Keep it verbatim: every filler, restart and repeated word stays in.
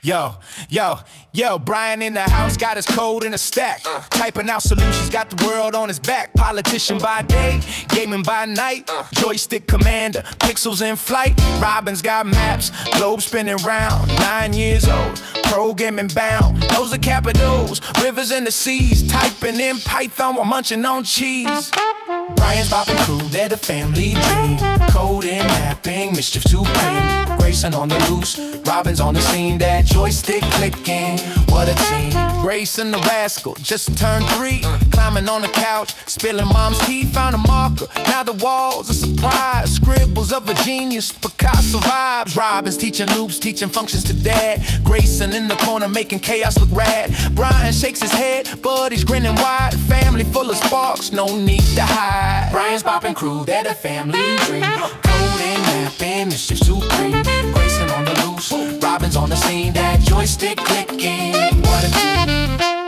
Yo, yo, yo, Brian in the house, got his code in a stack. Uh, Typing out solutions, got the world on his back. Politician by day, gaming by night. Uh, Joystick commander, pixels in flight. Robin's got maps, globe spinning round. Nine years old, programming bound. Those are capitals, rivers and the seas. Typing in Python while munching on cheese. Brian's Bob and crew, they're the family dream. Coding, mapping, mischief supreme. Grayson on the loose, Robin's on the scene. That joystick clicking, what a team. Grayson the rascal, just turned three. Climbing on the couch, spilling mom's tea. Found a marker, now the walls a surprise. Scribbles of a genius, Picasso vibes. Robin's teaching loops, teaching functions to dad. Grayson in the corner making chaos look rad. Brian shakes his head, but he's grinning wide. Family full of sparks, no need to hide. Brian's Bob and crew, they're the family dream. Coding, mapping, mischief supreme. Grayson on the loose, Robin's on the scene. That joystick clicking, what a team.